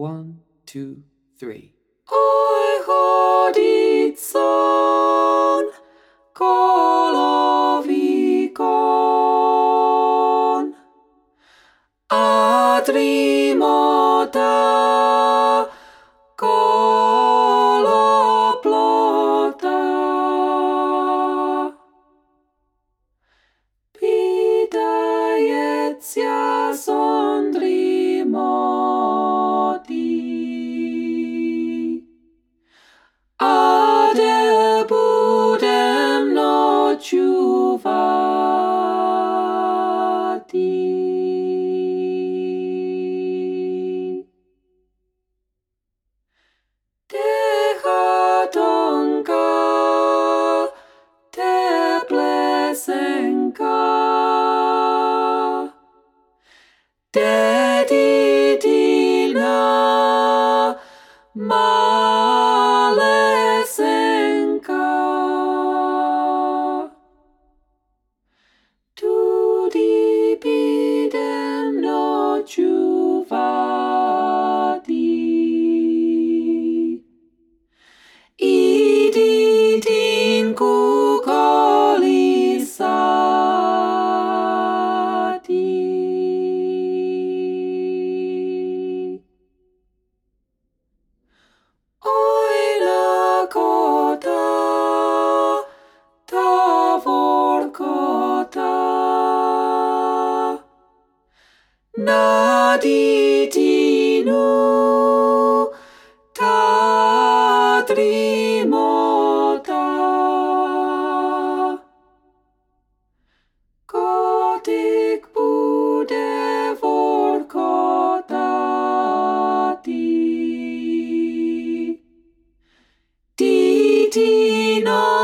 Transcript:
1, 2, 3. I heard it son, kolovikon. Adrimota koloplota. Pitajetsia sondrimoti. Ade budem nocuvati. Dechatonka, te plesenka, deditina malesenka. Tudi bidem nocuvati. Idit kolisati. Oina kota, tavor kota. Naditinu tadrimota. Kotik bude vorkotati. Ditino